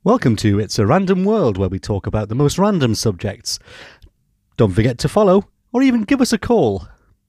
Welcome to It's a Random World, where we talk about the most random subjects. Don't forget to follow, or even give us a call.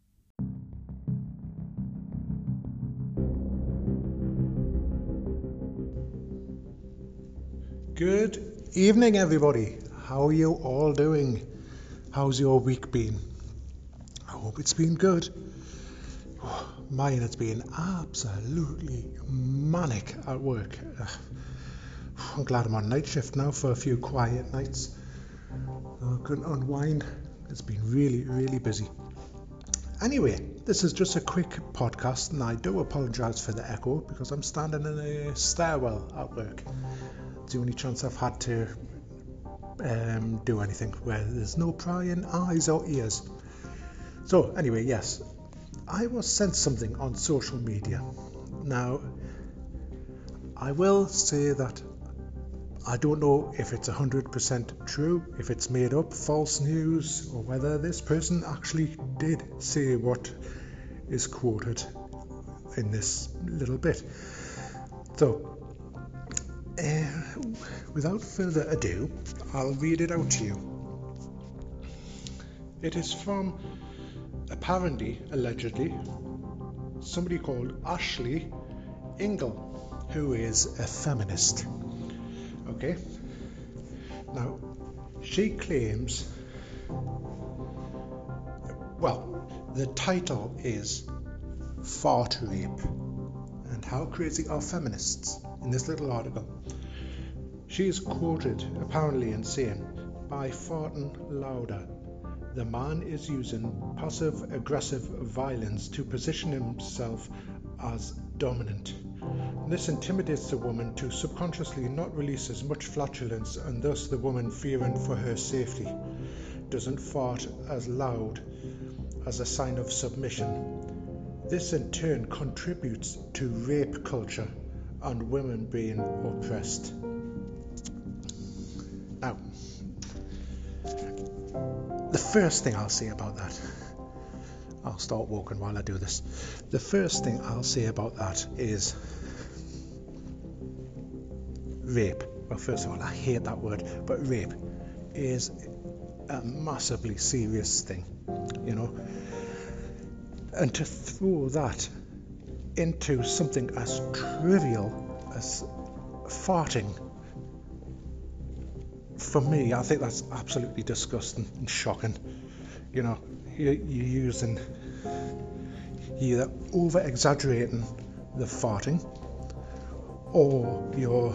Good evening, everybody. How are you all doing? How's your week been? I hope it's been good. Mine has been absolutely manic at work. I'm glad I'm on night shift now for a few quiet nights. I couldn't unwind. It's been really busy. Anyway, this is just a quick podcast, and I do apologise for the echo because I'm standing in a stairwell at work. It's the only chance I've had to do anything where there's no prying eyes or ears. So anyway, yes, I was sent something on social media. Now, I will say that I don't know if it's 100% true, if it's made up, false news, or whether this person actually did say what is quoted in this little bit. So, without further ado, I'll read it out to you. It is from, apparently, allegedly, somebody called Ashley Ingle, who is a feminist. Okay, now she claims, well, the title is Fart Rape, and how crazy are feminists in this little article. She is quoted apparently in saying, "By farting louder, the man is using passive aggressive violence to position himself as dominant. This intimidates the woman to subconsciously not release as much flatulence, and thus the woman, fearing for her safety, doesn't fart as loud as a sign of submission. This in turn contributes to rape culture and women being oppressed." Now, the first thing I'll say about that, I'll start walking while I do this. The first thing I'll say about that is rape. Well, first of all, I hate that word, but rape is a massively serious thing, you know. And to throw that into something as trivial as farting, for me, I think that's absolutely disgusting and shocking. You know, you're either over exaggerating the farting, or you're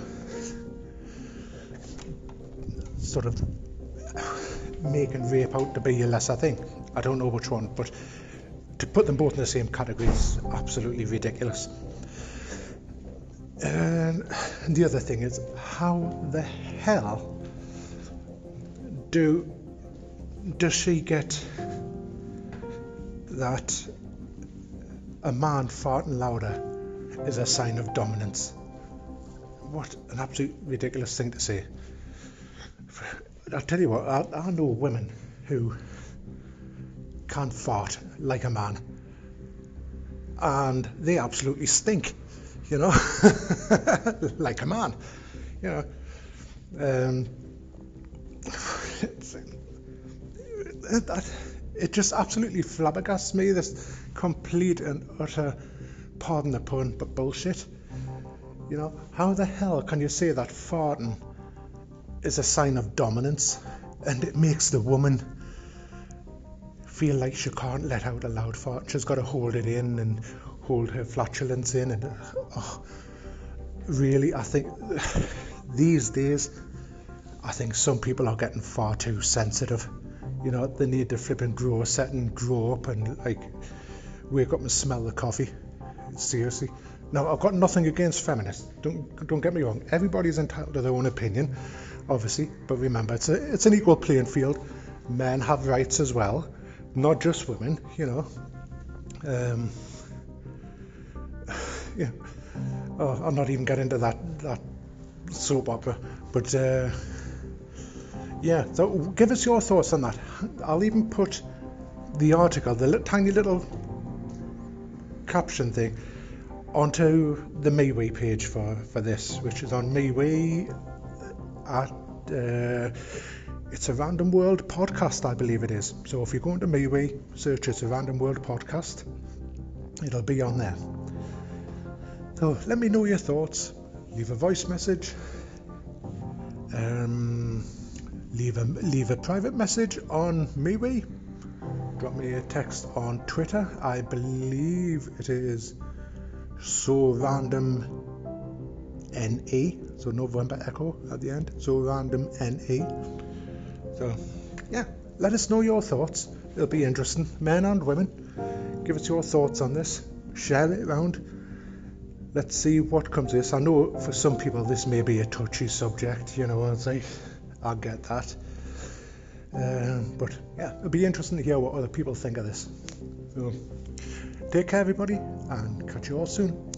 sort of making rape out to be a lesser thing. I don't know which one, but to put them both in the same category is absolutely ridiculous. And the other thing is, how the hell does she get that a man farting louder is a sign of dominance? What an absolute ridiculous thing to say. I'll tell you what, I know women who can fart like a man, and they absolutely stink, you know, like a man, you know. It just absolutely flabbergasts me, this complete and utter, pardon the pun, but bullshit. You know, how the hell can you say that farting is a sign of dominance, and it makes the woman feel like she can't let out a loud fart? She's got to hold it in and hold her flatulence in, and really, I think these days, I think some people are getting far too sensitive. You know, they need to flip and grow a set and grow up and like wake up and smell the coffee. Seriously. Now, I've got nothing against feminists. Don't get me wrong. Everybody's entitled to their own opinion, obviously. But remember, it's an equal playing field. Men have rights as well, not just women. You know. Yeah. Oh, I'm not even getting into that soap opera, but. Yeah, so give us your thoughts on that. I'll even put the article, the tiny little caption thing, onto the MeWe page for this, which is on MeWe at It's a Random World Podcast, I believe it is. So if you go into MeWe, search It's a Random World Podcast, it'll be on there. So let me know your thoughts. Leave a voice message. Leave a private message on MeWe. Drop me a text on Twitter. I believe it is So Random NE. So November Echo at the end. So Random NE. So yeah, let us know your thoughts. It'll be interesting. Men and women, give us your thoughts on this. Share it around. Let's see what comes of this. I know for some people this may be a touchy subject, it's like, I get that. But yeah, it'll be interesting to hear what other people think of this. So take care everybody, and catch you all soon.